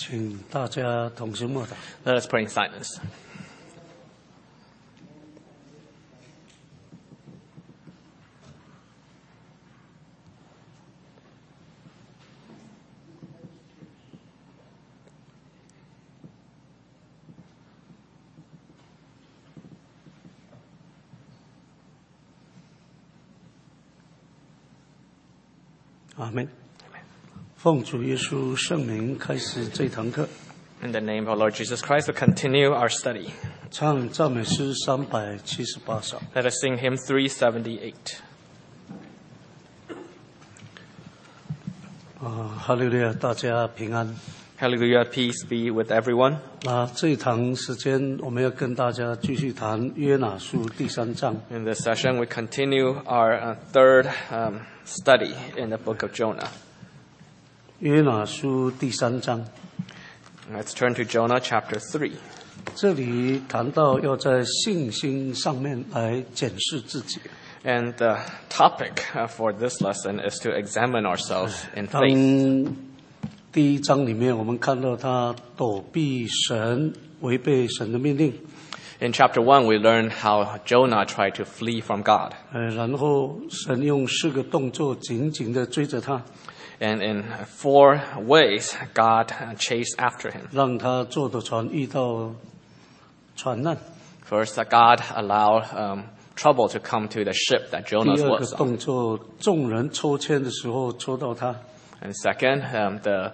请大家同心默祷。 Let us pray in silence. 阿们。奉主耶稣圣名开始这堂课。 In the name of our Lord Jesus Christ, we continue our study. 唱赞美诗378首。 Let us sing hymn 378. 哈利路亚，大家平安。 Hallelujah, peace be with everyone. 那这一堂时间，我们要跟大家继续谈约拿书第3章。 In this session, we continue our third study in the book of Jonah. 约拿书第3章， Let's turn to Jonah chapter 3. 这里谈到要在信心上面来检视自己。 And the topic for this lesson is to examine ourselves in 当 faith. 第1章里面，我们看到他躲避神，违背神的命令。 In chapter 1, we learn how Jonah tried to flee from God. 然后神用4个动作紧紧地追着他， And in 4 ways, God chased after him. 让他坐的船遇到船难。 First, God allowed trouble to come to the ship that 第 Jonah 2个 was on. 动作，众人抽签的时候抽到他， And second, the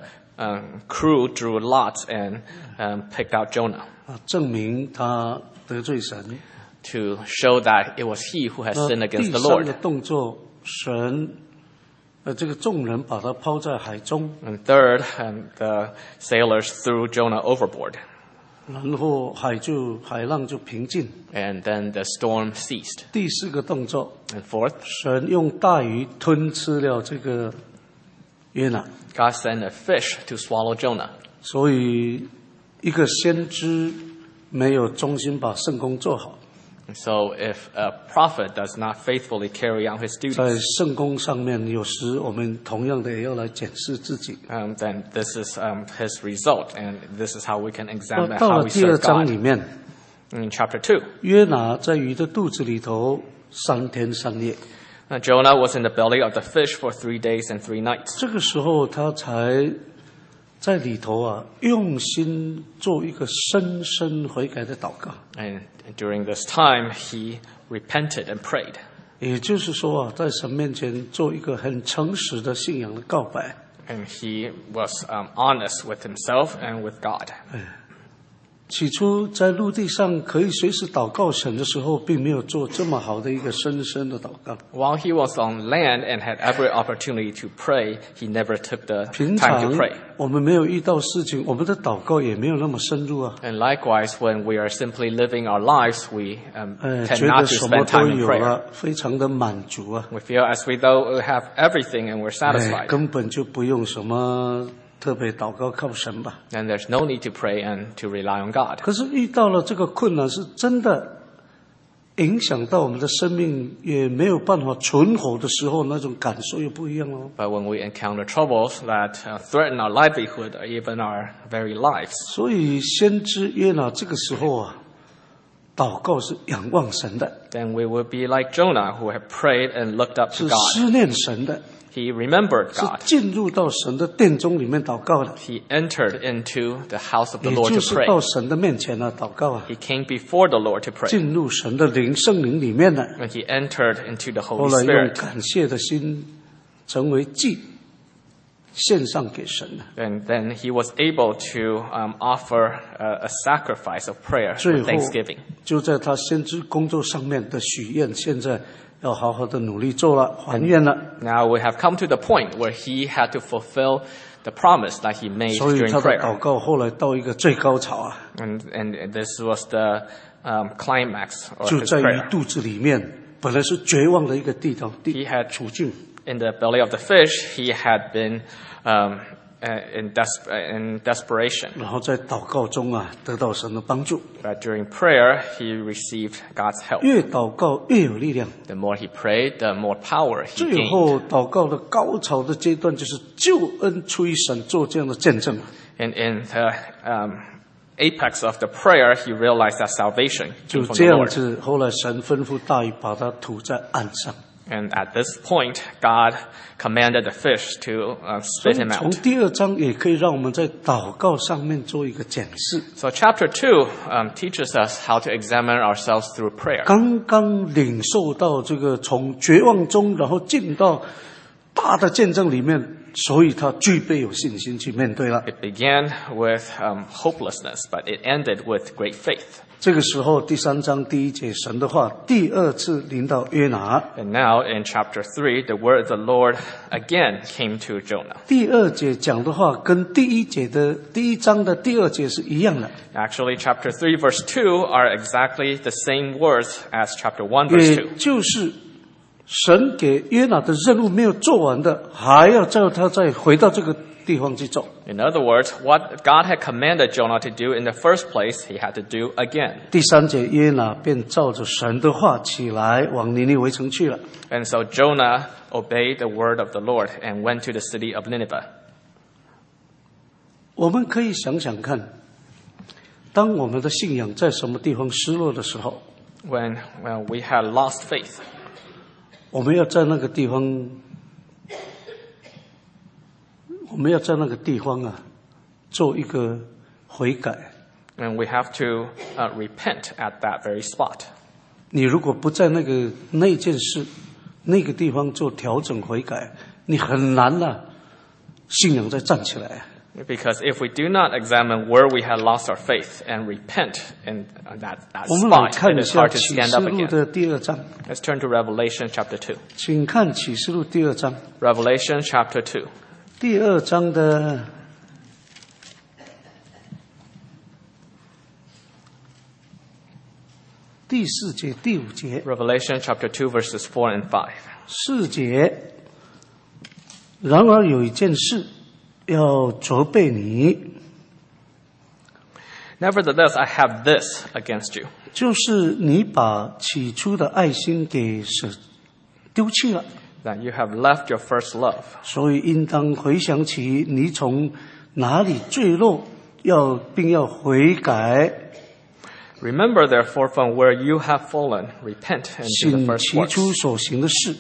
crew drew lots and picked out Jonah 证明他得罪神。 to show that it was he who had sinned 第 against the 3 Lord. 个动作，神这个众人把他抛在海中， And third, the sailors threw Jonah overboard. 然后海浪就平静。 And then the storm ceased. 第4个动作， And fourth, 神用大鱼吞吃了这个约拿。 God sent a fish to swallow Jonah. 所以，一个先知没有忠心把圣工做好， And so if a prophet does not faithfully carry out his 在 duties, 圣工上面，有时我们同样的也要来检视自己。 then this is his result, and this is how we can 到 examine 到 how 了 we 第2 serve 章 God. 里面， In chapter 2, 约拿在鱼的肚子里头3天3夜， Jonah was in the belly of the fish for 3 days and 3 nights. 这个时候他才在里头用心做一个深深悔改的祷告。 And during this time, he repented and prayed. 也就是说在神面前做一个很诚实的信仰的告白。 And he was honest with himself and with God. 起初在陆地上可以随时祷告神的时候，并没有做这么好的一个深深的祷告。 While he was on land and had every opportunity to pray, he never took the 平 time 常 to pray. 我们没有遇到事情，我们的祷告也没有那么深入啊。 And likewise, when we are simply living our lives, we tend 觉 not 得 to 什么 spend 都 time in 有 prayer. 了，非常的满足啊， We feel as we though we have everything and we're satisfied. 根本就不用什么特别祷告靠神吧。 And there's no need to pray and to rely on God. 可是遇到了这个困难，是真的影响到我们的生命，也没有办法存活的时候，那种感受又不一样哦。 But when we encounter troubles that threaten our livelihood or even our very lives, 所以先知约拿这个时候祷告是仰望神的， then we will be like Jonah, who had prayed and looked up to 是 God. 思念神的， He remembered 是 God. 进入到神的殿中里面祷告的， He entered into the house of the 也 Lord 就 to 是 pray. 到神的面前祷告 He came before the Lord to pray. 进入神的圣灵里面 When he entered into the 后 Holy 来用 Spirit, 感谢的心成为祭，献上给神了。 and then he was able to offer a sacrifice of prayer 最 with 后 thanksgiving. 就在他先知工作上面的许愿，现在要好好的努力做了，还愿了。 Now we have come to the point where he had to fulfill the promise that he made 所以 during 他的 prayer. 祷告后来到一个最高潮 And this was the climax of 就 his 在于 prayer. 肚子里面本来是绝望的一个地方 He had 处境， in the belly of the fish, he had been in desperation. 然后在祷告中啊，得到神的帮助。 But during prayer, he received God's help. 越祷告越有力量。 The more he prayed, the more power he 最 gained. 后祷告的高潮的阶段，就是救恩出于神做这样的见证。 And in the apex of the prayer, he realized that salvation 就 came from 这 the 样 Lord. 子，后来神吩咐大鱼把它吐在岸上。 And at this point, God commanded the fish to 所 spit 以 him 从 out. 第2章也可以让我们在祷告上面做一个检视。 So chapter 2 teaches us how to examine ourselves through prayer. 刚刚领受到这个从绝望中，然后进到大的见证里面，所以他具备有信心去面对了。 It began with hopelessness, but it ended with great faith. 这个时候，第3章第1节，神的话第2次临到约拿。 And now in chapter 3, the word of the Lord again came to Jonah. 第2节讲的话跟第1章的第2节是一样的， Actually, chapter 3, verse 2 are exactly the same words as chapter 1, verse 2. 也就是神给约拿的任务没有做完的，还要叫他再回到这个地方去做。 In other words, what God had commanded Jonah to do in the first place, he had to do again. 第3节，约拿便照着神的话起来，往尼尼微城去了。 And so Jonah obeyed the word of the Lord and went to the city of Nineveh. 我们可以想想看，当我们的信仰在什么地方失落的时候， When we had lost faith, 我们要在那个地方，做一个悔改。 and we have to repent at that very spot. 你如果不在那件事、那个地方做调整悔改，你很难信仰再站起来。 Because if we do not examine where we had lost our faith and repent in that 我们来 spot, 看 it 一 is 下 hard to 启 stand 示 up 录 again. 的第2章， Let's turn to Revelation chapter 2. 请看启示录第2章， Revelation chapter 2. 第2章的第4节、第5节。 Revelation chapter 2 verses 4 and 5. 4节，然而有一件事要责备你， Nevertheless, I have this against you, 就是你把起初的爱心给丢弃了， that you have left your first love. 所以应当回想起你从哪里坠落，并要悔改， Remember, therefore, from where you have fallen, repent and do the 醒 first 起 works. 初所行的事，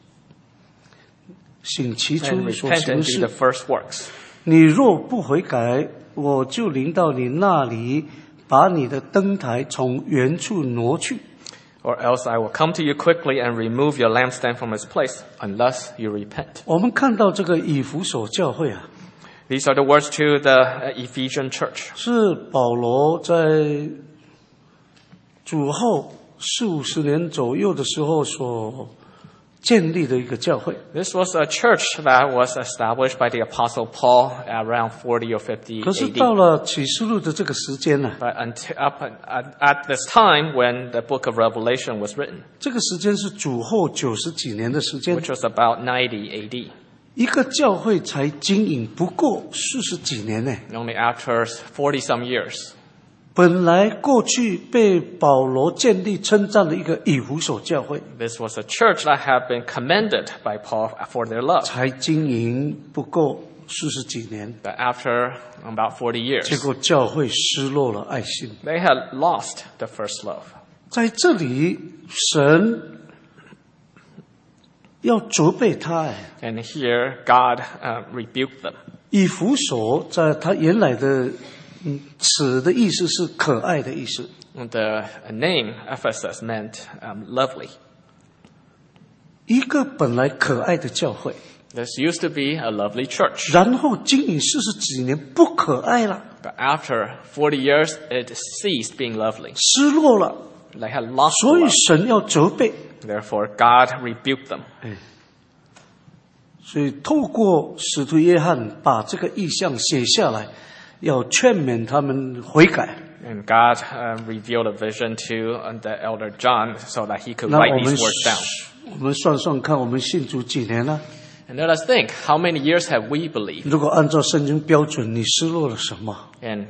醒起 And 初所 repent 行的 and do the 事。 first works. 你若不悔改，我就临到你那里，把你的灯台从原处挪去。 Or else I will come to you quickly and remove your lampstand from its place, unless you repent. 我们看到这个以弗所教会啊， These are the words to the Ephesian church. 是保罗在主后40-50年左右的时候所建立的一个教会。 This was a church that was established by the Apostle Paul around 40 or 50 可是到 AD. 了启示录的这个时间呢， But at this time when the book of Revelation was written, 这个时间是主后90几年的时间， which was about 90 AD, 一个教会才经营不过40几年呢。 only after 40 some years. 本来过去被保罗建立称赞的一个以弗所教会， This was a church that had been commended by Paul for their love. 才经营不过40几年， But after about 40 结 years, 果教会失落了爱心。 they had lost the first love. 在这里，神要责备他。 And here, God rebuked them. 以弗所在他原来的词的意思是可爱的意思， The name Ephesus meant lovely. 一个本来可爱的教会， This used to be a lovely church. 然后经营40几年不可爱了， But after 40 years, it ceased being lovely. 失落了， They had lost the 所以 love. 神要责备。 Therefore, God rebuked them. 所以透过使徒约翰把这个意象写下来，要劝勉他们悔改。 And God revealed a vision to the elder John so that he could 那 write 我们 these words down. 算算看，我们信主几年了？ And let us think, how many years have we believed? 如果按照圣经标准，你失落了什么？ And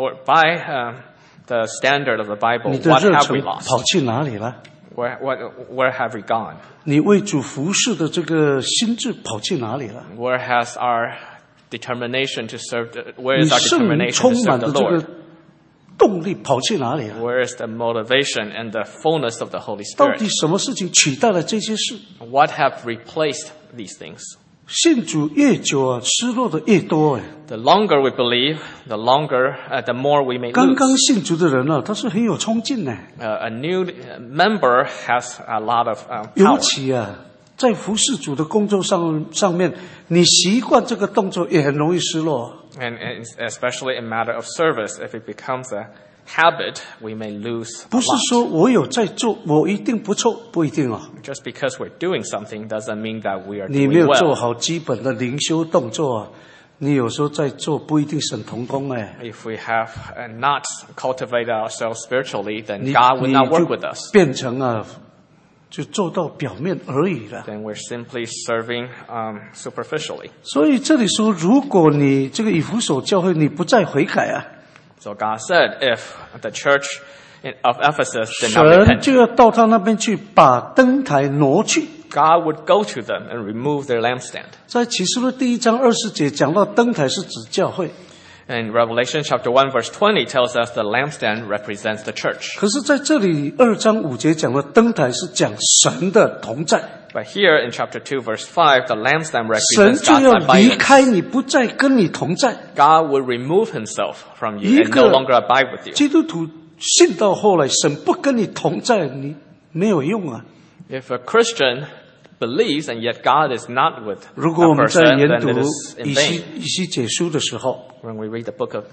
by the standard of the Bible, 你的 what 热 have 忱 we lost? 跑去哪里了？ Where have we gone? 你为主服侍的这个心智跑去哪里了？ Where has our determination to serve? Where 你 is our 圣灵 determination 充 to 满 serve 的 the 这 Lord? 个动力跑去哪里了？ Where is the motivation and the fullness of the Holy 到 Spirit? 底什么事情取代了这些事？ What have replaced these things? 信主越久啊，失落的越多哎。 The longer we believe, the more we may 刚刚 lose. 信主的人啊，他是很有冲劲呢。 A new member has a lot of 尤 power. 其啊，在服侍主的工作上面，你习惯这个动作，也很容易失落。 And especially in matter of service, if it becomes a habit, we may lose 不 a 是 lot. 说我有在做，我一定不错，不一定啊。 Just because we're doing something doesn't mean that we are 你没 doing 有做 well. 好基本的灵修动作啊，你有时候在做不一定神同工哎。 If we have not cultivated ourselves spiritually, then 你 God will not 就 work with us. 变成啊，就做到表面而已了。 Then we're simply serving superficially. 所以这里说，如果你这个以弗所教会你不再悔改啊， So God said, if the church of Ephesus did not 神 repent, 就要到他那边去把灯台挪去。 God would go to them and remove their lampstand. 在启示录第1章20节讲到灯台是指教会， And Revelation chapter 1 verse 20 tells us the lampstand represents the church. 可是在这里2章5节讲的灯台是讲神的同在， But here in chapter 2 verse 5, the lampstand 神 represents 就 God's 要离 abidance. 开你，不再跟你同在。 God will remove himself from you 一 and no 个 longer abide with you. 基督徒信到后来，神不跟你同在，你没有用啊。 If a Christian believes and yet God is not with 如果 a 我们在 person, 研 then 读 it is in 以 vain. 西结书的时候， When we read the book of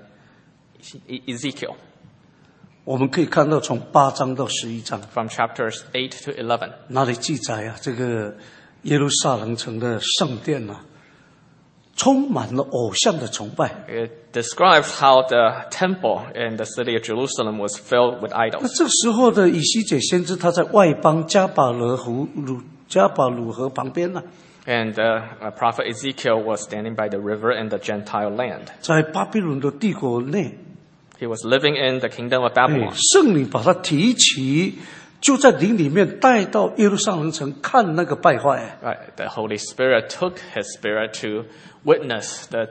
Ezekiel, 我们可以看到从8章到11章， from chapters 8 to 11, 那里记载啊，这个耶路撒冷城的圣殿啊，充满了偶像的崇拜。 it describes how the temple in the city of Jerusalem was filled with 那 idols. 这时候的以西结先知，他在外邦加巴鲁河旁边呢、 And prophet Ezekiel was standing by the river in the Gentile land. 在巴比伦的帝国内， He was living in the kingdom of 哎 Babylon. 圣灵把他提起，就在灵里面带到耶路撒冷城看那个败坏。 Right. The Holy Spirit took his spirit to witness the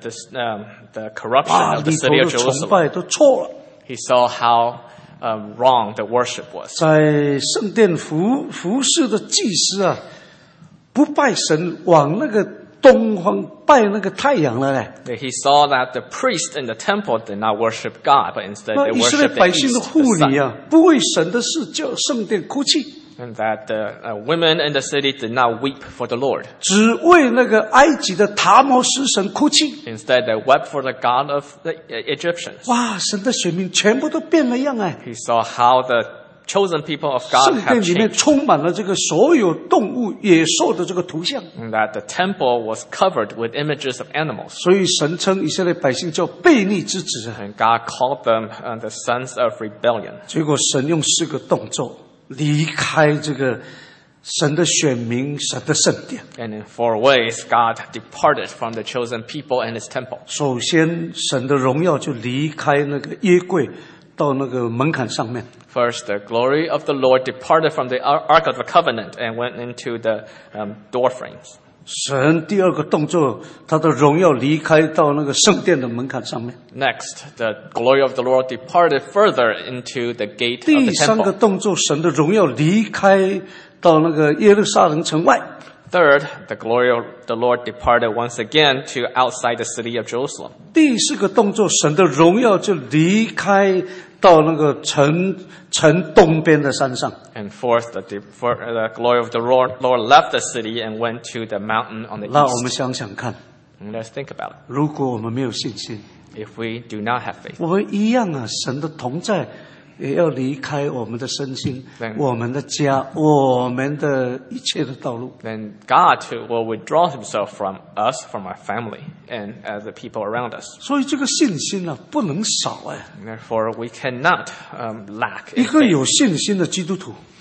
corruption 里 of the 头 city 的 of 崇 Jerusalem. 拜都错了。 He saw how wrong the worship was. 在圣殿服侍的祭司啊，不拜神，往那个东方拜那个太阳了嘞。 He saw that the priests in the temple did not worship God, but instead 那 they 以色列 worshiped the 百姓的 east, 妇 the 女 sun. 啊，不为神的事叫圣殿哭泣， And that the women in the city did not weep for the Lord. 只为那个埃及的塔摩斯神哭泣。 Instead, they wept for the God of the Egyptians. 哇，神的选民全部都变了样哎！ He saw how the chosen people of God 圣 have 殿里面 changed. 充满了这个所有动物、野兽的这个图像， And that the temple was covered with images of animals. 所以神称以色列百姓叫悖逆之子啊。 And God called them the sons of rebellion. 结果神用4个动作离开这个神的选民、神的圣殿。 And in 4 ways, God departed from the chosen people and his temple. 首先，神的荣耀就离开那个约柜，到那个门槛上面。 First, the glory of the Lord departed from the Ark of the Covenant and went into the door frames. 神第2个动作，他的荣耀离开到那个圣殿的门槛上面。 Next, the glory of the Lord departed further into the gate of 第 the 3个 temple. 动作，神的荣耀离开到那个耶路撒冷城外。 Third, the glory of the Lord departed once again to outside the city of Jerusalem. 第4个动作，神的荣耀就离开到那个城东边的山上。 And fourth, the glory of the Lord left the city and went to the mountain on the 那我们 east. 想想看， And let's think about it. 如果我们没有信心， If we do not have faith, 我们一样啊，神的同在也要离开我们的身心、 对我们的家、我们的一切的道路。 then God too will withdraw himself from us, from our family, and the people around us. 所以这个信心啊，不能少哎。 And therefore, we cannot lack 一 in 个 faith. 有信心的基督徒，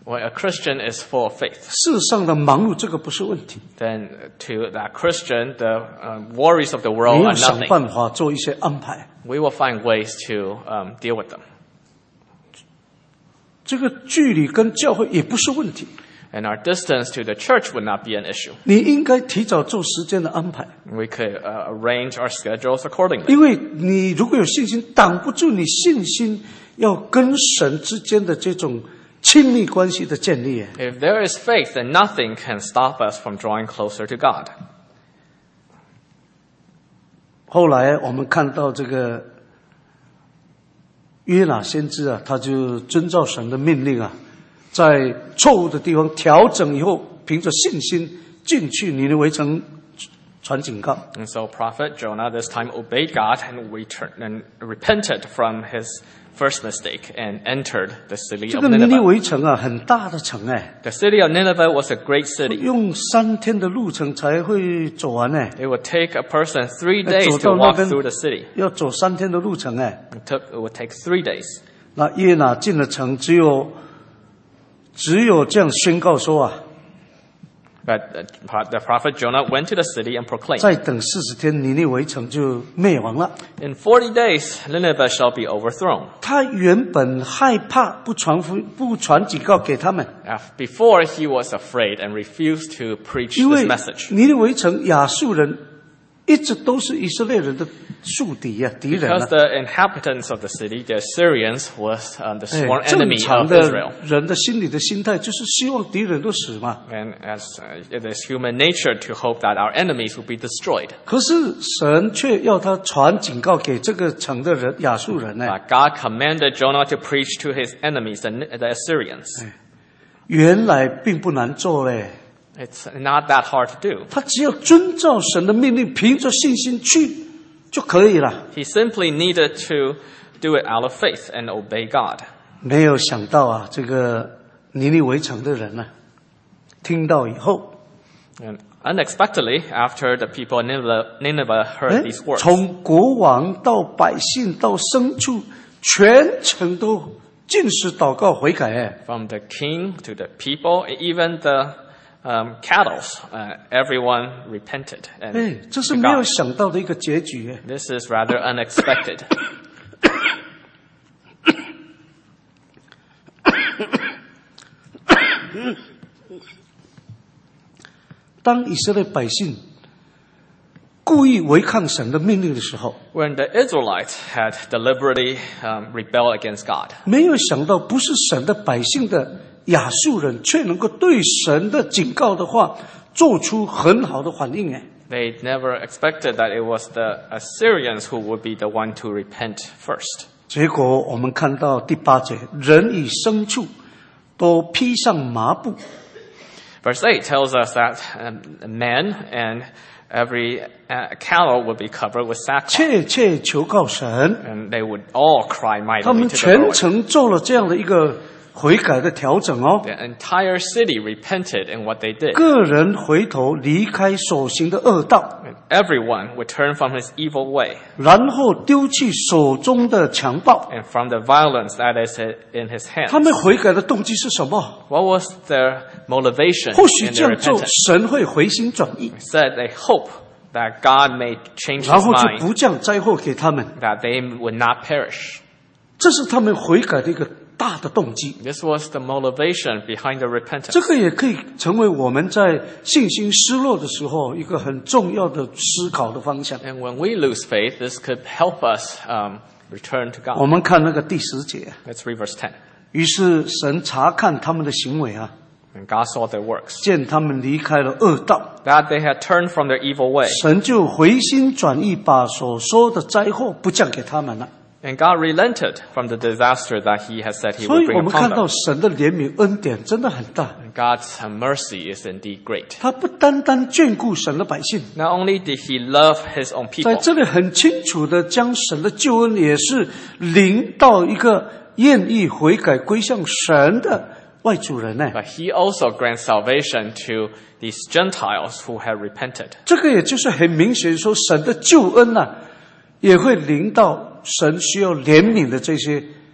When a Christian is full of faith, 世上的忙碌这个不是问题， then to that Christian, the worries of the 你 world 要 are 想 nothing. 办法做一些安排。 We will find ways to deal with them. 这个距离跟教会也不是问题， And our distance to the church would not be an issue. 你应该提早做时间的安排， We could arrange our schedules accordingly. 因为你如果有信心，挡不住你信心要跟神之间的这种亲密关系的建立。 If there is faith, then nothing can stop us from drawing closer to God. 后来我们看到这个约拿先知啊，他就遵照神的命令啊，在错误的地方调整以后，凭着信心进去尼尼微城传警告。 And so prophet Jonah this time obeyed God and repented from his first mistake and entered the city 这 of 个尼尼 Nineveh. 微城啊，很大的城哎， The city of Nineveh was a great city. 用3天的路程才会走完哎， It would take a person 3 days 走 to 到那 walk 边 through the city. 要走3天的路程哎。 It would take 3 days. 那约拿进了城，只有这样宣告说啊， But the prophet Jonah went to the city and proclaimed, 再等40天，尼尼微城就灭亡了。 In 40 days, Nineveh shall be overthrown. 他原本害怕不传警告给他们， Before, he was afraid and refused to preach 因 this 为 message. 尼尼微城亚述人一直都是以色列人的宿敌啊，敌人 Because 啊。 the inhabitants of the city, the Assyrians, was the 哎 sworn 正 enemy 常 of 的 Israel. 人的心理的心态就是希望敌人都死嘛。 And as it is human nature to hope that our enemies will be destroyed. 可是神却要他传警告给这个城的人亚述人呢。 But God commanded Jonah to preach to his enemies, the Assyrians. 原来并不难做嘞， It's not that hard to do. 他只要遵照神的命令，凭着信心去就可以了。 He simply needed to do it out of faith and obey God. 没有想到啊，这个尼尼微城的人呢、听到以后， And unexpectedly, after the people in Nineveh heard these words, 从国王到百姓到牲畜，全城都尽是祷告悔改。哎， from the king to the people, even the cattle, everyone repented. 哎 And， 这是 to 没有 God. 想到的一个结局。哎， This is rather unexpected. 当以色列百姓故意违抗神的命令的时候， When the Israelites had deliberately rebelled against God, 没有想到不是神的百姓的亚述人，却能够对神的警告的话做出很好的反应。哎， they never expected that it was the Assyrians who would be the one to repent first. 结果我们看到第8节，人与牲畜都披上麻布， Verse 8 tells us that men and every cattle would be covered with sackcloth, 切切求告神。 and they would all cry 他 mightily 们 to the 全 Lord. 城做了这样的一个悔改的调整哦， The entire city repented in what they did. 个人回头离开所行的恶道， And everyone would turn from his evil way 然后丢弃手中的强暴。 and from the violence that is in his 他 hands. 们悔改的动机是什么？ What was their motivation 或许 in 这 their 样做， repentance? 神会回心转意， They said they hope that God may change 然 his 后就 mind, 不降灾祸给他们。 that they would not perish. 这是他们悔改的一个大的动机。 This was the motivation behind the repentance. 这个也可以成为我们在信心失落的时候一个很重要的思考的方向。 And when we lose faith, this could help us return to 我 God. 们看那个第10节， Let's read verse 10. 于是神查看他们的行为啊， And God saw their works, 见他们离开了恶道， that they had turned from their evil way. 神就回心转意，把所说的灾祸不降给他们了。 And God relented from the disaster that he has said he 所 would 以 bring 我们 upon 看到 them. 神的怜悯恩典真的很大， And God's mercy is indeed great. 他不单单眷顾神的百姓， Not only did he love his own 在 people, 这里很清楚的将神的救恩也是临到一个愿意悔改归向神的外族人呢。 but he also grants salvation to these Gentiles who have repented. 这个也就是很明显说，神的救恩也会临到神需要怜悯的这些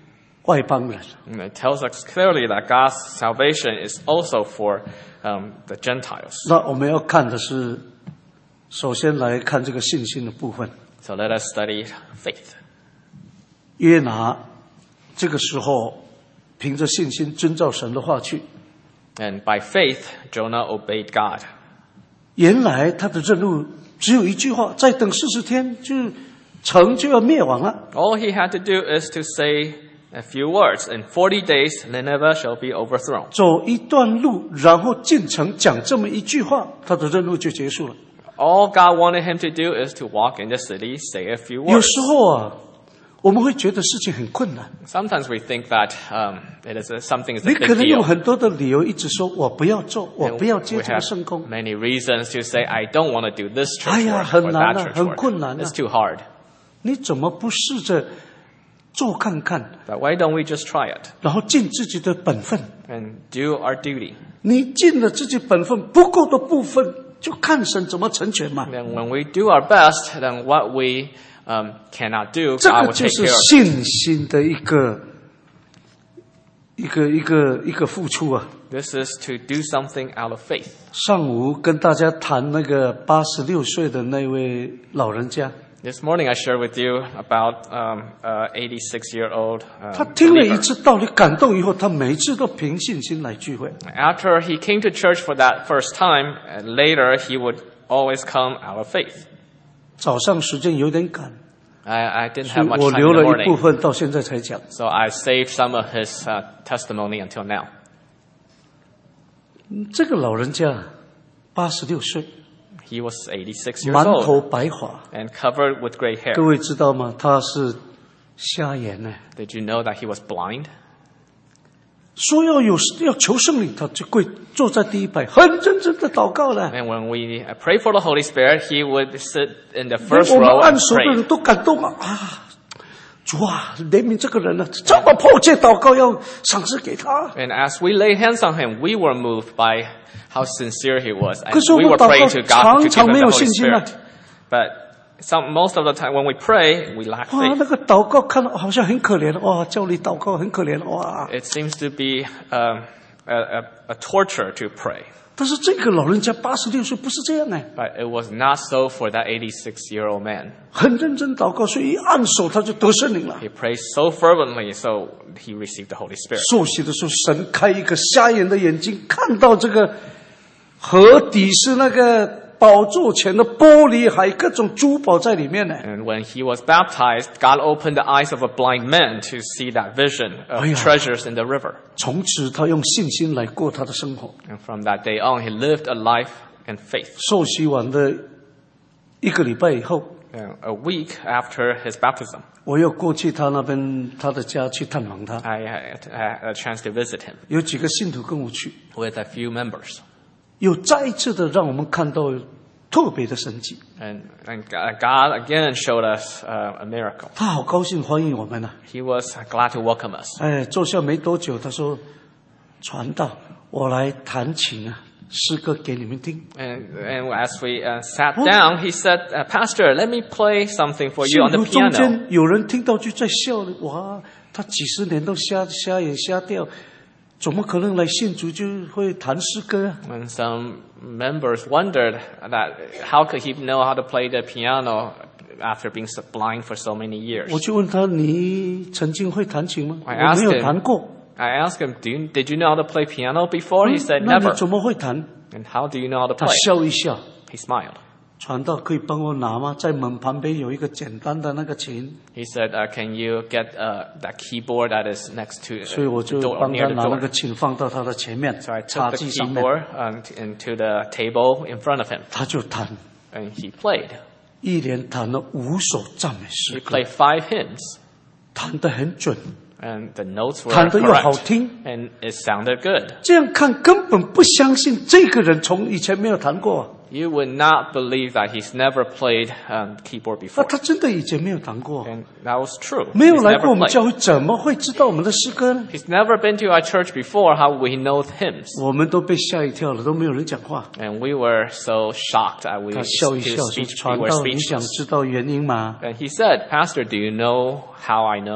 外邦人。 And it tells us clearly that God's salvation is also for the Gentiles. 那我们要看的是，首先来看这个信心的部分。 So let us study faith. 约拿这个时候凭着信心遵照神的话去。 And by faith, Jonah obeyed God. 原来他的任务只有一句话：再等40天，城就要灭亡了。 All he had to do is to say a few words. In 40 days, Nineveh shall be overthrown. 走一段路，然后进城讲这么一句话，他的任务就结束了。 All God wanted him to do is to walk in the city, say a few 有 words. 时候啊，我们会觉得事情很困难， Sometimes we think that something is a 你 big 可能有 deal. 很多的理由一直说我不要做，我 And 不要接 we 这个 have 圣工。 many reasons to say, I don't want to do this church 哎呀， work 很 or 难 that 啊， church 很 work. 困难啊。 It's too hard. 你怎么不试着做看看， But why don't we just try it 然后尽自己的本分？ and do our duty? 你尽了自己本分，不够的部分就看神怎么成全嘛。 Then when we do our best, then what we cannot do, 这 God 个 will 就 take 是 care of. 信心的一个付出啊。 This is to do something out of faith. 上午跟大家谈那个86岁的那位老人家， This morning I shared with you about 86-year-old 他听了一 believer. 次道理感动以后，他每一次都凭信心来聚会。 After he came to church for that first time, later he would always come out of faith. 早上时间有点赶， I didn't 所 have 以 much 我 time 留 in the 了一部 morning, 分到现在才讲。 so I saved some of his testimony until now. 这个老人家86岁， He was 86 years 满 old 头白发， and covered with gray hair. 各位知道吗？他是瞎眼呢。 Did you know that he was blind? 说要求圣灵，他就坐在第一排，很认真的祷告了。 And when we pray for the Holy Spirit, he would sit in the first 我们 row 按 and 手的人 pray. 都感动啊！主啊，怜悯这个人啊，这么迫切祷告，要赏赐给他。 And as we laid hands on him, we were moved by how sincere he was. And 可是我 we 们 were 祷 praying to 告 God to 常 give 没 us 有 the Holy 信心啊。 Spirit. But most of the time when we pray, we lack 哇， faith. 那个祷告看到好像很可怜哇，叫你祷告很可怜哇。 It seems to be a torture to pray. 但是这个老人家86岁不是这样哎， But it was not so for that 86-year-old man. 很认真祷告，所以一按手他就得圣灵了。 He prayed so fervently, so he received the Holy Spirit. 受洗的时候，神开一个瞎眼的眼睛，看到这个河底是那个宝座前的玻璃海，各种珠宝在里面呢。 And when he was baptized, God opened the eyes of a blind man to see that vision of 哎呀。 treasures in the river. 从此他用信心来过他的生活。 And from that day on, he lived a life in faith. 受洗完的1个礼拜以后， A week after his baptism, 我又过去他那边他的家去探访他， I had a chance to visit him 有几个信徒跟我去， with a few members. 又再一次的让我们看到特别的神迹。 And God again showed us a miracle. 他好高兴欢迎我们啊！ He was glad to welcome us. 哎，坐下没多久，他说：“传道，我来弹琴啊，诗歌给你们听。” And as we sat down, he said, Pastor, let me play something for you on 信 the 徒中 piano. 间有人听到就在笑了，哇，他几十年都瞎眼瞎掉，怎么可能来信主就会弹诗歌啊？ And some members wondered that how could he know how to play the piano after being blind for so many years. 我就问他：“你曾经会弹琴吗？” I 我 asked 没有 him 弹过。 I asked him, did you know how to play piano before? He said, 那你 never. 怎么会弹？ And how do you know how to 他 play? 笑一笑。 He smiled. 传道可以帮我拿吗？在门旁边有一个简单的那个琴， He said, can you get that keyboard that is next to 所以我 the 就 door, 帮 near 他 the 拿那个 door? 琴放到他的前面 So I 茶 took the 几上面， keyboard into the table in front of him. 他就弹， And he played. 一连弹了5首赞美 He 诗歌， played 5 hymns. 弹得很准， And the notes were 弹得又好 correct. 听。 And it sounded good. 这样看根本不相信这个人从以前没有弹过， You would not believe that he's never played keyboard 那 before. 他真的以前没有弹过， And that was true. 没有 He's 来过 never 我们 played. 教会，怎么会知道我们的诗歌呢？ He's never been to our church before. How would he know hymns? 我们都被吓一跳了，都没有人讲话。 And we were so shocked that we 他笑一 his 笑说：“ speech, we 传 were 道，你想 speechless. 知道原因吗？ And he said, Pastor, do you know how I know?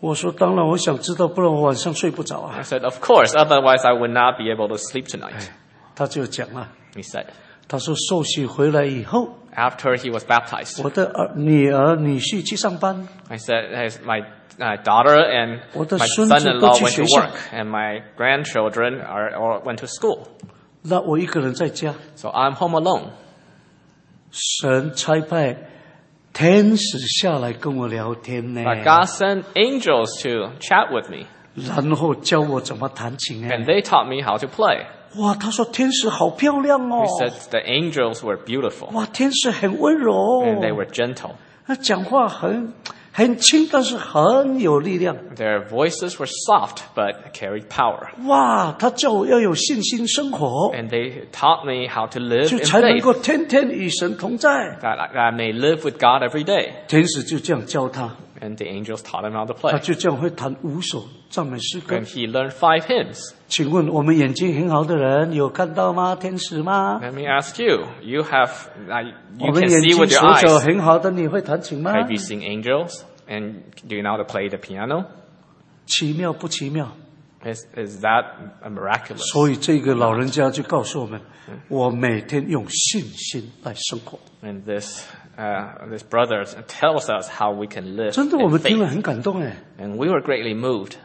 我说当然我想知道，不然我晚上睡不着啊。 I said, of course, otherwise I would not be able to sleep tonight. 他就讲了， He said, 他说受洗回来以后， after he was baptized, 我的女儿女婿去上班， I said, as my daughter and 我的 my 孙子 son-in-law 都去 went 学 to 校， work, and my grandchildren all went to school. 那我一个人在家。 So I'm home alone. 神差派天使下来跟我聊天呢， But God sent angels to chat with me, 然后教我怎么弹琴 and 哎。 they taught me how to play. 哇，他说天使好漂亮哦 He，said the angels were beautiful, 哇，天使很温柔 and they were gentle. 他讲话很轻，但是很有力量。 Their voices were soft, but carried power. 哇，他叫我要有信心生活， And they taught me how to live 就 in 才能 faith, 够天天与神同在。 that I may live with God every day. 天使就这样教他， And the angels taught him how to 他 play. 就这样会弹5首赞美诗歌 And。he learned 5 hymns. 请问我们眼睛很好的人有看到吗？天使吗？ Let me ask you, you 我 you 们 can 眼 see 睛 with your 手脚 eyes. 很好的，你会弹琴吗？ Have you seen angels? And do you know how to play the piano? 奇妙不奇妙？ Is that miraculous? 所以这个老人家就告诉我们，我每天用信心来生活。 And this brother tells us how we can live 真的，我 in 们听了 faith. 很感动哎。 And we were greatly moved.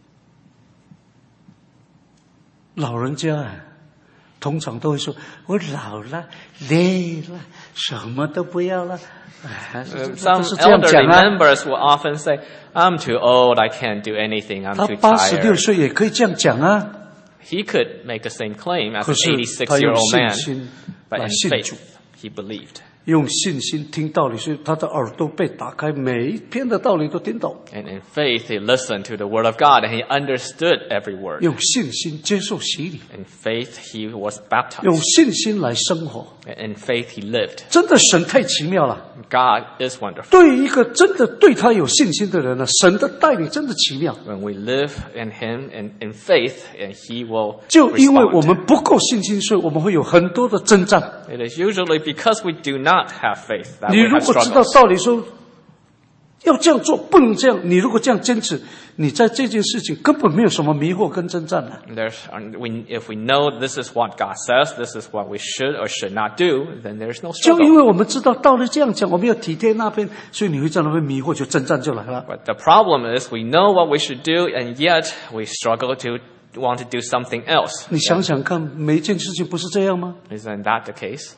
老人家哎，通常都会说：“我老了，累了，什么都不要了。”哎，都 Some 是这样 elderly 讲啊。 members will often say, I'm too old, I can't do anything, I'm 他 too 86 tired. 岁也可以这样讲啊。 He could make the same claim as 可 an 是他用 86-year-old 信 man, 心 but 来 in 信主， faith, he believed. 用信心听道理，所以他的耳朵被打开，每一篇的道理都听懂。 And in faith, he listened to the word of God and he understood every word. 用信心接受洗礼， In faith, he was 用 baptized. 信心来生活。 In faith, he lived. 真的，神太奇妙了。 God is wonderful. 对于一个真的对他有信心的人呢，神的带领真的奇妙。 When we live in him and in faith, and he will 就因为我 respond. 们不够信心，所以我们会有很多的征战。 It is usually because we do not have faith that 你 we 如 have 果知道 struggles. 道理说要这样做，不能这样，你如果这样坚持，你在这件事情根本没有什么迷惑跟征战了。 If we know this is what God says, this is what we should or should not do, then there's no 就因 struggle. 为我们知道道理这样讲，我们要体贴那边，所以你会在那边迷惑，就征战就来了。 But the problem is we know what we should do, and yet we struggle to want to do something else. 你想想看，每一件事情不是这样吗？ Isn't that the case?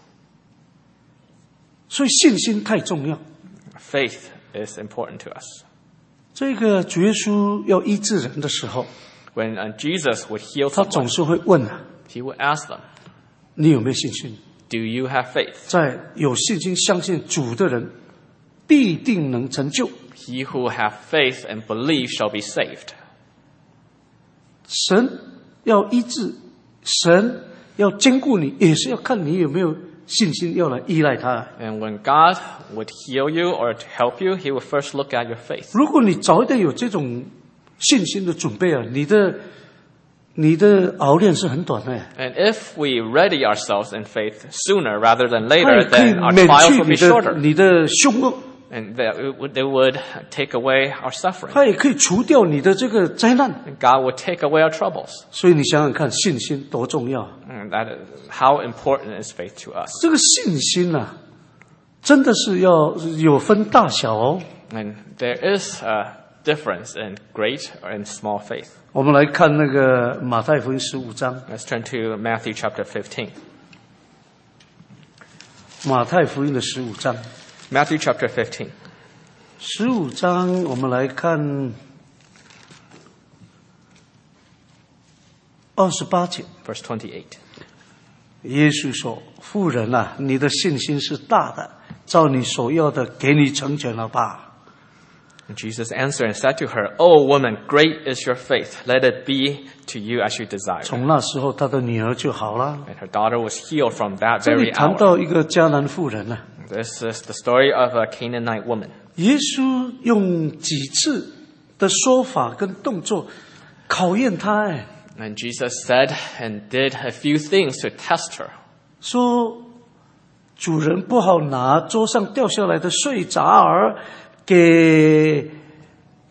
所以信心太重要。 Faith is important to us. 这个主耶稣要医治人的时候， When Jesus would heal 他 someone, 总是会问啊， he would ask them, 你有没有信心？ do you have faith? 在有信心相信主的人，必定能成就。 He who have faith and believe shall be saved. 神要医治，神要兼顾你，也是要看你有没有信心，要来依赖他。 And when God would heal you or to help you, he would first look at your faith. 如果你早一点有这种信心的准备啊，你的熬炼是很短的， And if we ready ourselves in faith sooner rather than 它 later, 也可以 then our 免 trials 去 will be shorter. 你的凶恶， And they would take away our suffering. 它也可以除掉你的这个灾难。 And God would take away our troubles. 所以你想想看，信心多重要！ And that is how important is faith to us. 这个信心啊，真的是要有分大小哦。 And there is a difference in great and small faith. 我们来看那个马太福音15章， Let's turn to Matthew chapter 15. 马太福音的15章。 Matthew chapter 15. 15章，我们来看28节。 Verse 28. 耶稣说：“妇人啊，你的信心是大的，照你所要的，给你成全了吧。” And Jesus answered and said to her, O woman, great is your faith. Let it be to you as you desire. 从那时候，他的女儿就好了。 And her daughter was healed from that 这里 very 谈 hour. 到一个迦南妇人啊， This is the story of a Canaanite woman. 耶稣用几次的说法跟动作考验她，哎， And Jesus said and did a few things to test her. 说主人不好拿桌上掉下来的碎渣儿给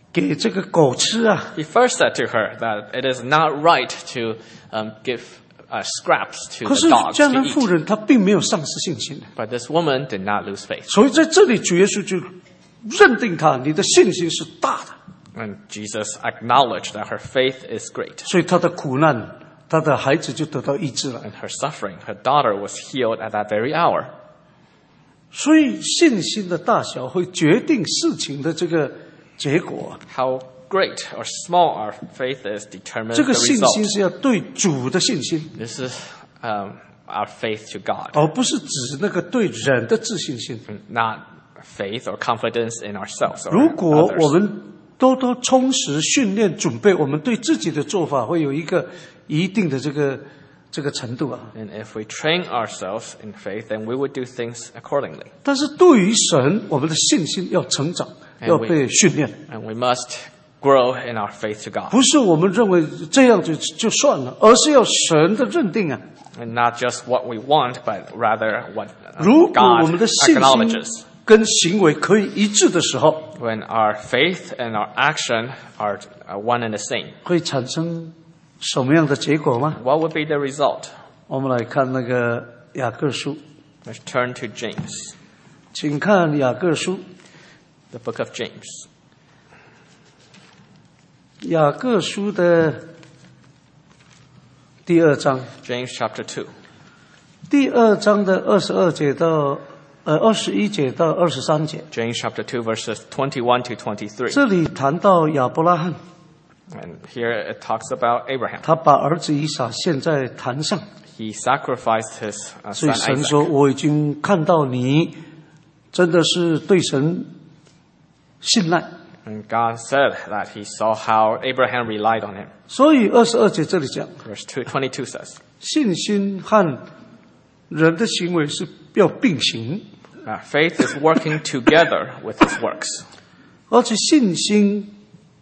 给这个狗吃啊。 He first said to her that it is not right to give scraps to 可 the 是 dogs 迦 to 南妇 eat. 人她并没有丧失信心， But this woman did not lose faith. 所以在这里主耶稣就认定她，你的信心是大的， And Jesus acknowledged that her faith is great. 所以她的苦难，她的孩子就得到医治了。 And her suffering, her daughter was healed at that very hour. 所以信心的大小会决定事情的这个结果。 How great or small our faith is determines 这 the 个信心 result. 是要对主的信心， This is our faith to God, 而不是指那个对人的自信心。 not faith or confidence in ourselves or 如果我 others. 们多多充实训练准备，我们对自己的做法会有一个一定的这个程度啊。 And if we train ourselves in faith, then we would do things accordingly. 但是对于神，我们的信心要成长， And 要被训练， And we must grow in our faith to God. 不是我们认为这样就算了，而是要神的认定啊。 And not just what we want, but rather what 如果我 God 们的信 acknowledges. 心跟行为可以一致的时候， When our faith and our action are one and the same, 会产生什么样的结果吗？ what would be the result? 我们来看那个雅各书， Let's turn to James, 请看雅各书， the book of James. 雅各书的第二章， James chapter 2. 第二章的21节到23节， James chapter 2 verses 21 to 23. 这里谈到亚伯拉罕， And here it talks about Abraham. 他把儿子以撒献在坛上， He sacrificed his 所以 son 神 Isaac. 说：“我已经看到你真的是对神信赖。” And God said that he saw how Abraham relied on him. 所以22节这里讲， Verse 22 says, 信心和人的行为是要并行， faith is working together with his works. 而且信心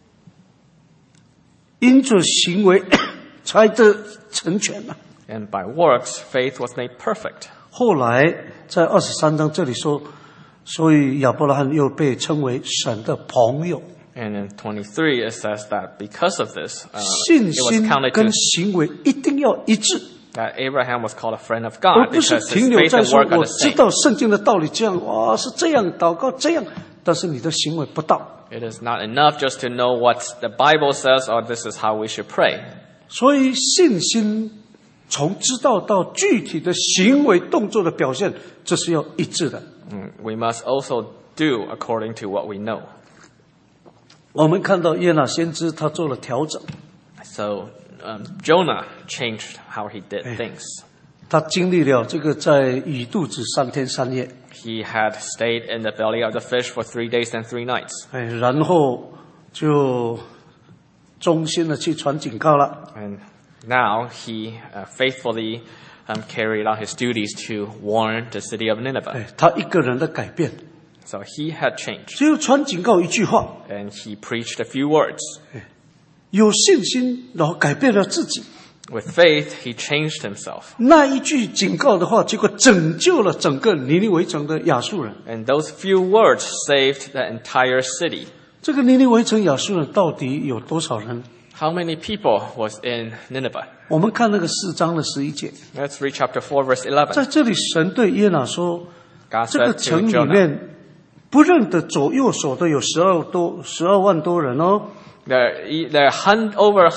因着行为才得成全了。 And by works, faith was made perfect. 后来在23章这里说，所以亚伯拉罕又被称为神的朋友。 And in 23 it says that because of this, 信 it was 心 counted 跟 to 行为一定要一致， that Abraham was called a friend of 而 God 不是 because 停 his 留 faith 在 and 说 work are 我 the 知 same. 道圣经的道理这样，哇是这样祷告这样，但是你的行为不到。 It is not enough just to know what the Bible says or this is how we should pray. 所以信心从知道到具体的行为动作的表现，这是要一致的。 We must also do according to what we know. 我们看到耶拿先知他做了调整， So Jonah changed how he did things. 他经历了这个在鱼肚子3天3夜， He had stayed in the belly of the fish for 3 days and 3 nights. 然后就忠心的去传警告了。 And now he faithfully carried out his duties to warn the city of Nineveh. 他一个人的改变， So he had changed. 只有传警告一句话， And he preached a few words. 有信心，然后改变了自己。 With faith, he changed himself. 那一句警告的话，结果拯救了整个尼尼微城的亚述人。 And those few words saved the entire city. 这个尼尼微城亚述人到底有多少人？ How many people was in Nineveh? 我们看那个4章的11节， Let's read chapter 4, verse 11. 在这里神对耶拿说， God 这个 said 城 to 里 Jonah, 面不认得左右手的有12万多人哦。 there are over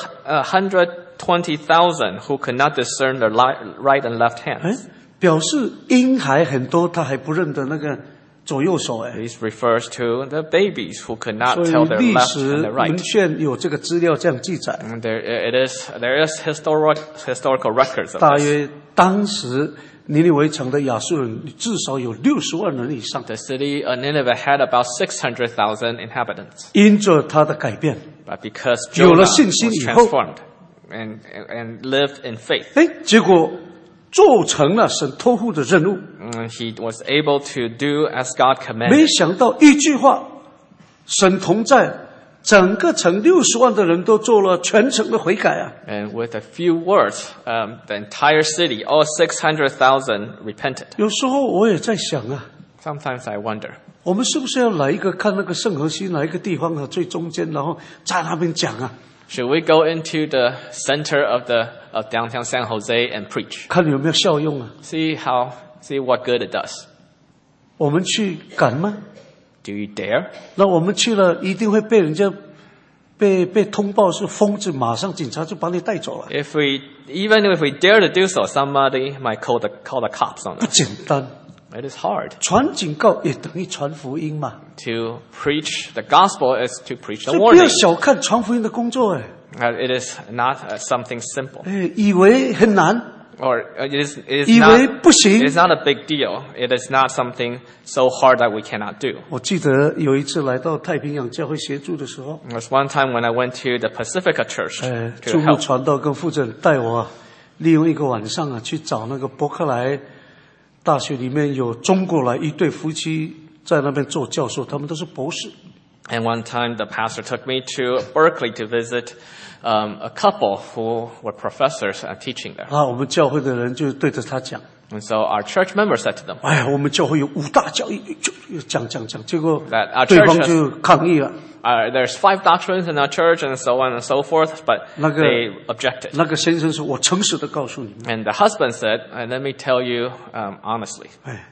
120,000 who could not discern their right and left 哎 hands. 表示婴孩很多，他还不认得那个左右手哎。 This refers to the babies who could not 所以 tell their 历 left 史 and their 文 right. 献有这个资料这样记载， And there is historical records of 大 this. 约当时尼尼微城的亚述人至少有60万人以上， The city of Nineveh had about 600,000 inhabitants. 因着他的改变， But because 有了 Jonah 信心 was 以后， transformed and lived in faith, 哎，结果做成了神托付的任务。 he was able to do as God 没 commanded. 想到一句话，神同在，整个城60万的人都做了全城的悔改啊！ And with a few words, the entire city, all 600,000 repented. 有时候我也在想啊， Sometimes I wonder, 我们是不是要来一个看那个圣河西哪一个地方的最中间，然后在那边讲啊？ should we go into the center of downtown San Jose and preach? 看有没有效用啊？ See what good it does. 我们去敢吗？ Do you dare? 那我们去了，一定会被人家被通报是疯子，马上警察就把你带走了。 Even if we dare to do so, somebody might call the cops on 不 us. 简单， It is hard. 传警告也等于传福音嘛。 To preach the gospel is to preach the 所以不要 warning. 小看传福音的工作， It is not something simple. 以为很难， Or it is 以为不行。 not a big deal. It is not something so hard that we cannot do. 我记得有一次来到太平洋教会协助的时候， There was one time when I went to the Pacifica Church 驻 to 牧 help. 传道跟负责人带我利用一个晚上去找那个伯克莱大学里面有中国来一对夫妻在那边做教授，他们都是博士。 And one time the pastor took me to Berkeley to visit a couple who were professors teaching there. 我们教会的人就对着他讲。 And so our church members said to them, 我们教会有5大教义，就讲，结果 That our 对 church 方 has- 就抗议了。 there's 5 doctrines in our church and so on and so forth, but 那个- they objected. 那个先生说：“我诚实的告诉你们， And the husband said, let me tell you honestly,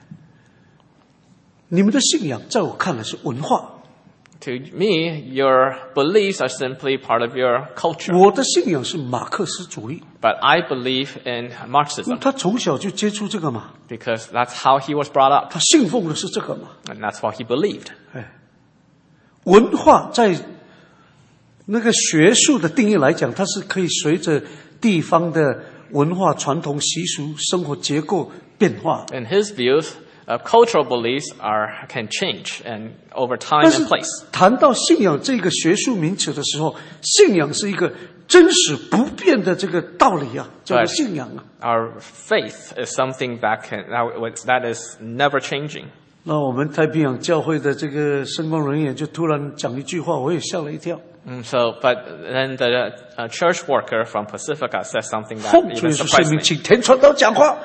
你们的信仰在我看来是文化， to me, your beliefs are simply part of your culture. 我的信仰是马克思主义。 But I believe in Marxism 他从小就接触这个嘛， because that's how he was brought up 他信奉的是这个嘛。 and that's what he believed. 文化在那个学术的定义来讲，它是可以随着地方的文化传统习俗、生活结构变化。 In his views, cultural beliefs can change and over time 但是 and place. 谈到信仰这个学术名词的时候，信仰是一个真实不变的这个道理啊，叫做信仰啊。 Our faith is something that is never changing. 那我们太平洋教会的这个圣光人员就突然讲一句话，我也吓了一跳。 But then the church worker from Pacifica said something that 奉主 even 耶稣圣 surprised 名， me. 请田传道讲话。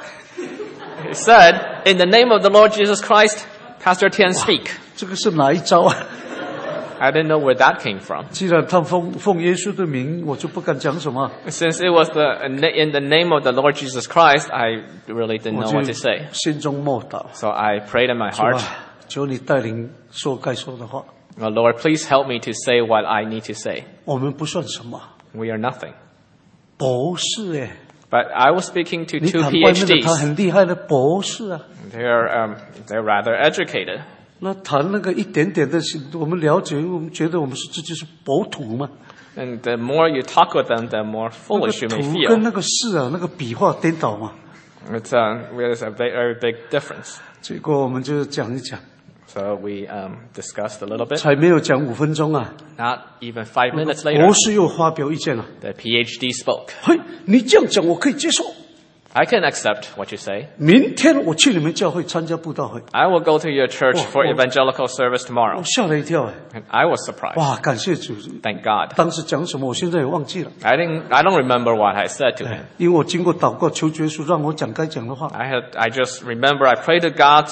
He said, in the name of the Lord Jesus Christ, Pastor Tian speak. 这个是哪一招啊？ I didn't know where that came from. 既然他奉耶稣的名，我就不敢讲什么。 Since it was in the name of the Lord Jesus Christ, I really didn't 我 know 就 what to say. 心中默祷， So I prayed in my 主 heart, 啊，求你带领说该说的话。 oh, Lord, please help me to say what I need to say. 我们不算什么， We are nothing. 博士哎， But I was speaking to 你 two 谈外面的他 PhDs. 很厉害的博士啊。 They're rather educated. 那谈那个一点点的，我们了解，我们觉得我们是自己是博土嘛。 And the more you talk with them, the more 那个 foolish you may 土 feel. 跟那个士啊，那个笔画颠倒嘛。 There's a very big difference. 结果我们就讲一讲， So we discussed a little bit. 才没有讲5分钟啊， Not even 5 minutes later, 博士又发表意见了。 the PhD spoke. 嘿，你这样讲我可以接受。 I can accept what you say. 明天我去你们教会参加布道会， I will go to your church for oh. evangelical service 我 tomorrow. 吓了一跳哎！ And I was surprised. 哇，感谢主！ Thank God. 当时讲什么，我现在也忘记了， I don't remember what I said to him. 因为我经过祷告求耶稣让我讲该讲的话。 I just remember I prayed to God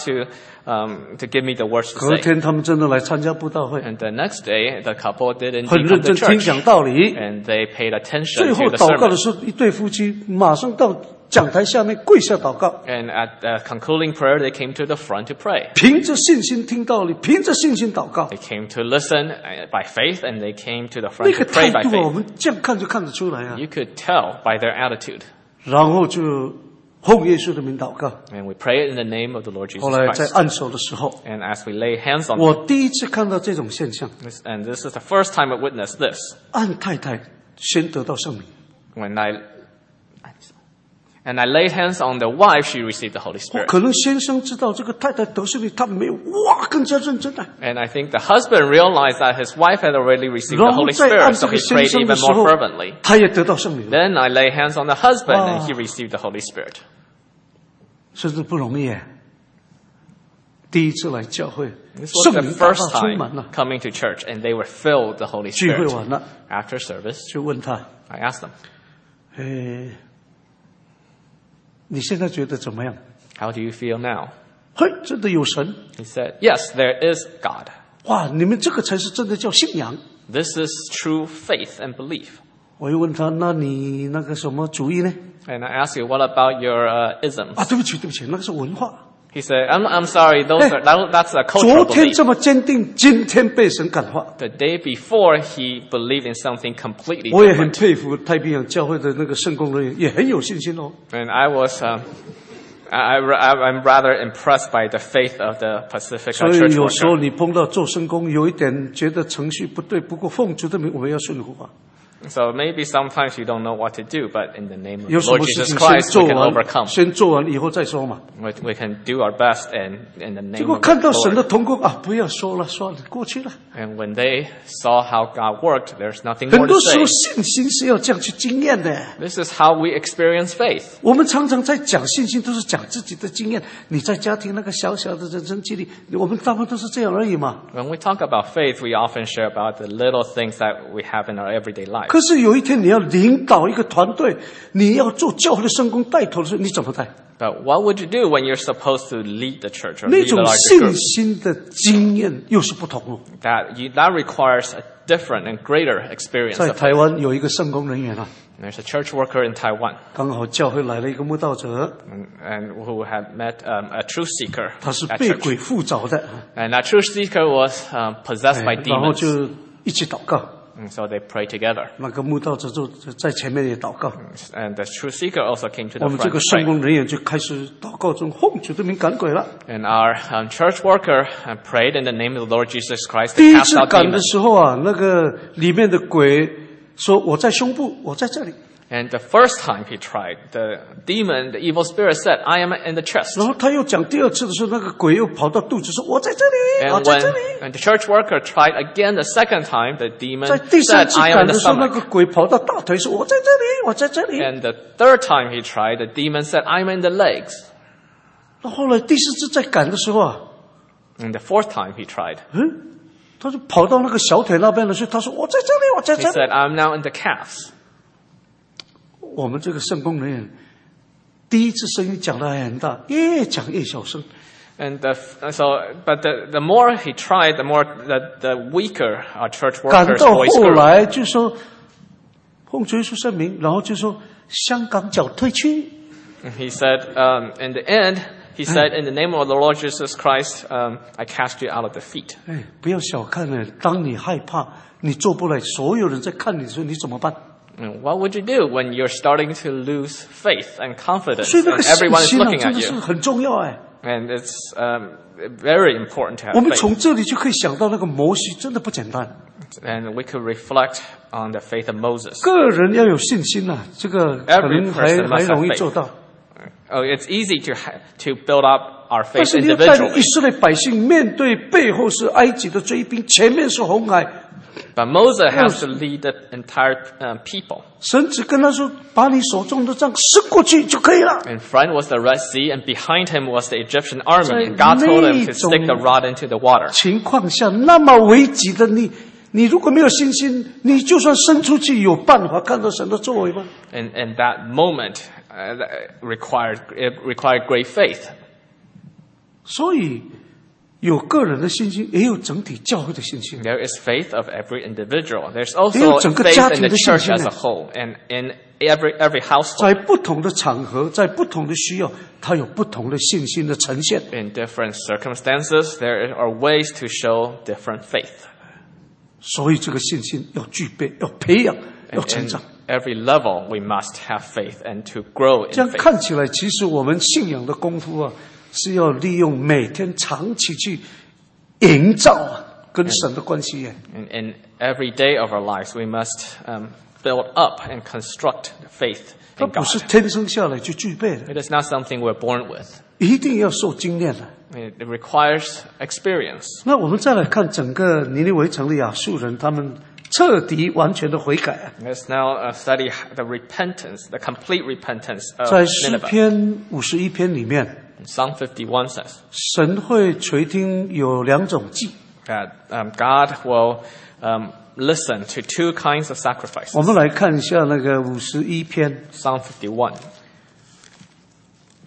to give me the words to 隔 say. 天他们真的来参加布道会， And the next day, the couple did 很 indeed 认 come to 最听 church. 讲道理。 And they paid attention 最后 to the 祷告的 sermon. 时候，一对夫妻马上到讲台下面跪下祷告， And at the concluding prayer, they came to the front to pray. 凭着信心听道理，凭着信心祷告。 They came to listen by faith, and they came to the 那 front 个 to 态 pray by 度啊，我 faith. 们这样看就看得出来啊。 You could tell by their attitude. 然后就奉耶稣的名祷告。 And we pray in the name of the Lord Jesus 后来在 Christ. 按手的时候， And as we lay hands on 我第一次看到这种现象： and this is the first time I witnessed this. 按太太先得到圣灵， When I laid hands on the wife, she received the Holy Spirit. 可能先生知道这个太太得圣灵，他没有哇更加认真啊。 And I think the husband realized that his wife had already received the 然后 Holy 在按 Spirit, 这 so 个 he 先 prayed 生的 even 时 more 候 fervently. 他也得到圣灵了， Then I lay hands on the husband, and Wow. he received the Holy Spirit. 甚至不容易耶。第一次来教会， This was 圣 the 灵大大 first 充满 time 了。 coming to church, and they were filled with the Holy 聚会 Spirit. 完了， After service, 就问他 I asked them, 你现在觉得怎么样？ how do you feel now? 嘿，真的有神！ He said, yes, there is God. 哇，你们这个才是真的叫信仰。 This is true faith and belief. 我又问他，那你那个什么主义呢？ And I ask you, what about your 啊， isms? 对不起，那个是文化。 He said, I'm sorry, that's a 昨 cultural 天 belief. 这么坚定，今天被神感化。 The day before, he believed in something completely 我也很 different. 佩服太平洋教会的那个圣工人员，也很有信心哦。 And I was, I'm rather impressed by the faith of the Pacific 所以 Church 有时候 worker. 你碰到做圣工，有一点觉得程序不对，不过奉主的名，我们要顺服啊。 So maybe sometimes you don't know what to do, but in the name of 有 the 什 Lord 么事 Jesus 情先 Christ, 做 we can 完， overcome. 先做完以后再说嘛。 We can do our best in the 结 name 果 of 看 the 到神的 Lord. 同工啊，不要说了，算了，过去了。 And when they saw how God worked, there's nothing 很 more 多 to 时候 say. 信心是要这样去经验的。 This is how we experience faith. 我们常常在讲信心，都是讲自己的经验。你在家庭那个小小的人生经历，我们大部分都是这样而已嘛。 When we talk about faith, we often share about the little things that we have in our everyday life. 可是有一天你要领导一个团队，你要做教会的圣工带头的时候，你怎么带？ But what would you do when you're supposed to lead the church or 那 lead a 种 larger 信 group? 心的经验又是不同哦。 That requires a different and greater experience 在 of 台 faith. 湾有一个圣工人员啊， There's a church worker in Taiwan 刚好教会来了一个慕道者， and who had met a truth seeker 他是 at 被 church. 鬼附着的， And that truth seeker was possessed by 然后 demons. 就一起祷告。 And so they prayed together. 那个慕道者就在前面也祷告。 And the truth seeker also came to 我 the 们这 front 个 to 圣 pray. 工人员就开始祷告中，奉主的名赶鬼了。 And our church worker prayed in the name of the Lord Jesus Christ 第 to 一 cast 次 out 赶的 demons. 时候啊，那个里面的鬼说：“我在胸部，我在这里。” And the first time he tried, the demon, the evil spirit said, I am in the chest. 然后他又讲第二次的时候，那个鬼又跑到肚子说：“我在这里，我 And 在这里。” when the church worker tried again the second time, the demon 在第三 said, 次 I am 赶 in the 的时候，那个 stomach. 鬼跑到大腿说：“我在这里，我在这里。” And the third time he tried, the demon said, I am in the legs. 那后来第四次再赶的时候啊， And the fourth time he tried, 他就跑到那个小腿那边了，所以他说：“我在这里，我在 he 这里。” said, I'm now in the calves. 我们这个圣工人员第一次声音讲得还很大，越讲越小声。 And but the more he tried, the more the weaker our church 赶 worker's 到 voice 后 grew. 来就说奉主耶稣圣名，然后就说香港脚退去。 And he said, in the end, he said, in the name of the Lord Jesus Christ, I cast you out of the feet. 哎，不要小看了，当你害怕，你做不来，所有人在看你的时候，你怎么办？ And what would you do when you're starting to lose faith and confidence 所以那 and 个信 everyone is 心啊， looking 真 at 的是 you? 很重要哎。 And it's very important to 我 have 们 faith. 从这里就可以想到，那个摩西真的不简单。 And we could reflect on the faith of Moses. 个人要有信心呐、这个可 Every 能 person must 还 have 容易 faith. 做到。 Oh, it's easy to build up our 但 faith 是你要带领以 individually. 色列百姓面对背后是埃及的追兵，前面是红海， But Moses has to lead the entire people. 神只跟他说：“把你手中的杖伸过去就可以了。” In front was the Red Sea, and behind him was the Egyptian army. 在 And God told him to 那种 stick the rod into the water. 情况下那么危急的你如果没有信心，你就算伸出去，有办法看到神的作为吗？ And that moment required great faith. 所以有个人的信心，也有整体教会的信心。 There is faith of every individual. There's 也有 also 整个 faith 家 in 庭 the 的信 church 心 as a whole, and in every household. 在不同的场合，在不同的需要，他有不同的信心的呈现。 In different circumstances, there are ways to show different faith. 所以这个信心要具备，要培养，要 And 成 in 长。 every level, we must have faith and to grow 这 in 样 faith. 看起来，其实我们信仰的功夫啊，是要利用每天长期去营造啊，跟神的关系耶。 In every day of our lives, we must build up and construct faith 它 in 不是 God. 天生下来就具备的， It is not something we're born with. 一定要受经验的。 It requires experience. 那我们再来看整个尼尼微城的亚述人，他们彻底完全的悔改啊。 Let's now study the repentance, the complete repentance of 在诗 Nineveh. 篇51篇里面， Psalm 51 says 神会垂听有两种祭。 that God will listen to two kinds of 我 sacrifices. 们来看一下那个51篇， Psalm 51.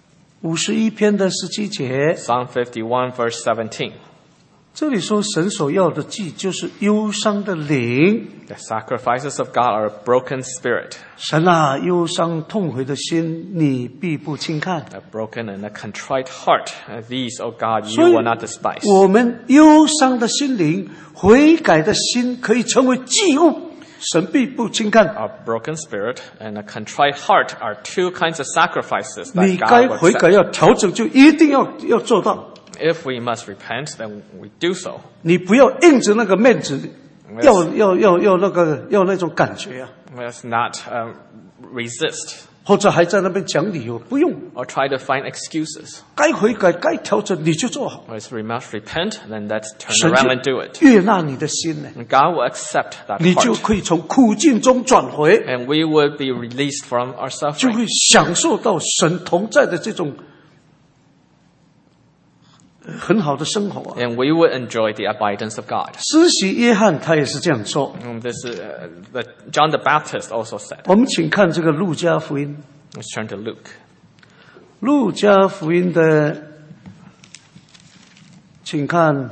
51篇的17节， Psalm 51, verse 17. 这里说神所要的祭就是忧伤的灵。 The sacrifices of God are a broken spirit, 神啊，忧伤痛悔的心，你必不轻看。 a broken and a contrite heart. These, O God, you 所以 will not despise. 我们忧伤的心灵、悔改的心，可以成为祭物，神必不轻看。 A broken spirit and a contrite heart are two kinds of sacrifices 你 that 该 God will 悔改 accept. 要调整，就一定要做到。 If we must repent, then we do so. 你不要硬着那个面子，要那种感觉啊， Let's not resist 或者还在那边讲理由，不用。 or try to find excuses. 该悔改、该调整，你就做好， If we must repent, then let's turn 神 around and do it. 就悦纳你的心呢， And God will accept that 你就 heart. 可以从苦境中转回， And we will be released from our 就 suffering. 会享受到神同在的这种很好的生活啊。 And we will enjoy the abidance of God. 施洗约翰他也是这样说。 This is John the Baptist also said. 我们请看这个路加福音， Let's turn to Luke. 路加福音的，请看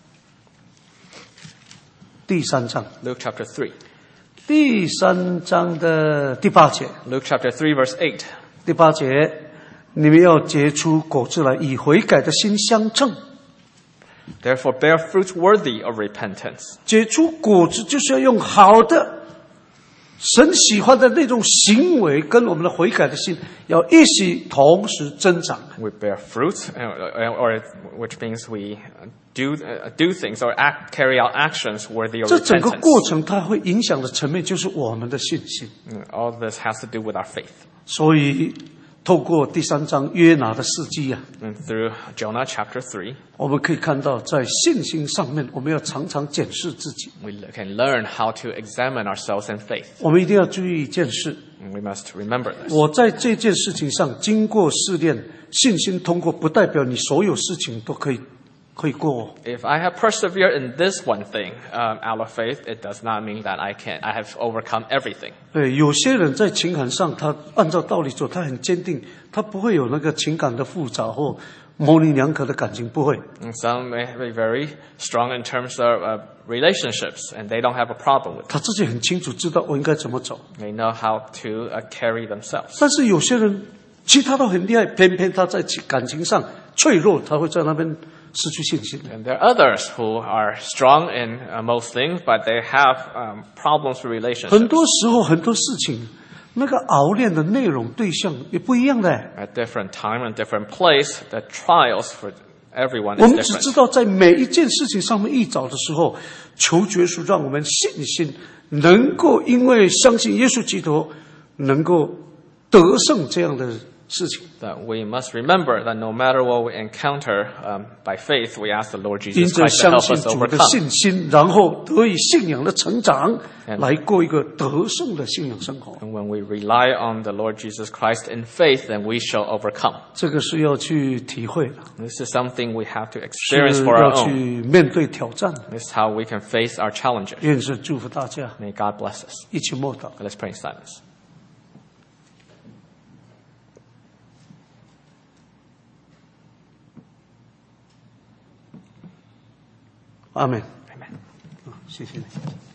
第3章， Luke chapter 3. 第3章的第8节， Luke chapter 3, verse 8. 第8节，你们要结出果子来，以悔改的心相称。 Therefore bear fruits worthy of repentance. 结出果子就是要用好的、神喜欢的那种行为，跟我们的悔改的心要一起同时增长。 We bear fruits, or which means we do things or carry out actions worthy of 这整个 repentance. 过程，它会影响的层面就是我们的信心。 All this has to do with our faith. 所以，透过第3章约拿的事迹啊， And through Jonah chapter 3, 我们可以看到，在信心上面，我们要常常检视自己。 we can learn how to examine ourselves in faith. 我们一定要注意一件事： And we must remember this. 我在这件事情上经过试炼，信心通过，不代表你所有事情都可以过。 If I have persevered in this one thing out of faith, it does not mean that I have overcome everything. 对，有些人在情感上，他按照道理做，他很坚定，他不会有那个情感的复杂或模棱两可的感情，不会。 And some may be very strong in terms of relationships, and they don't have a problem with it. 他自己很清楚知道我应该怎么走。 They know how to carry themselves. 但是有些人其他都很厉害，偏偏他在感情上脆弱，他会在那边失去信心。 And there are others who are strong in most things, but they have problems with 很 relationships. 多时候很多事情，那个熬炼的内容对象也不一样的。 At different time and different place, the trials for everyone 我 is 们只 different. 知道在每一件事情上面一找的时候，求耶稣让我们信心能够因为相信耶稣基督，能够得胜这样的事情。 That we must remember that no matter what we encounter by faith, we ask the Lord 因 Jesus 着 Christ to 相 help 信 us 主的 overcome. 信心，然后得以信仰的成长，来过一个得胜的信仰生活。 And when we rely on the Lord Jesus Christ in faith, then we shall overcome. 这个是要去体会的， This is something we have to 是 experience for 要 our 去 own. 面对挑战的。 This is how we can face our challenges. 愿神祝福大家， May God bless us. 一起默祷。 Let's pray in silence. 阿门。 Amen. 谢谢你。